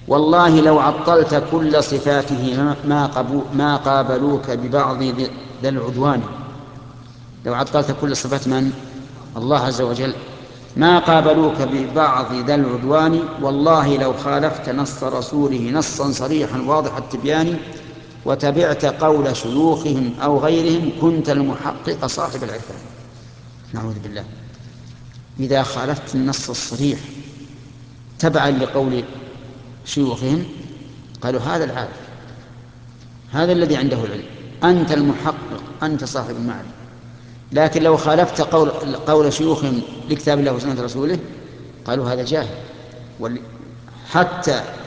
والله لو عطلت كل صفاته ما قابلوك ببعض ذي العدوان. لو عطلت كل صفات من؟ الله عز وجل. ما قابلوك ببعض ذا العدوان، والله لو خالفت نص رسوله نصا صريحا واضح التبيان، وتبعت قول شيوخهم أو غيرهم، كنت المحقق صاحب العرفان. نعوذ بالله. إذا خالفت النص الصريح تبعا لقول شيوخهم، قالوا هذا العارف، هذا الذي عنده العلم، أنت المحقق، أنت صاحب المعرفة. لكن لو خالفت قول شيوخهم لكتاب الله وسنة رسوله، قالوا هذا جاهل. حتى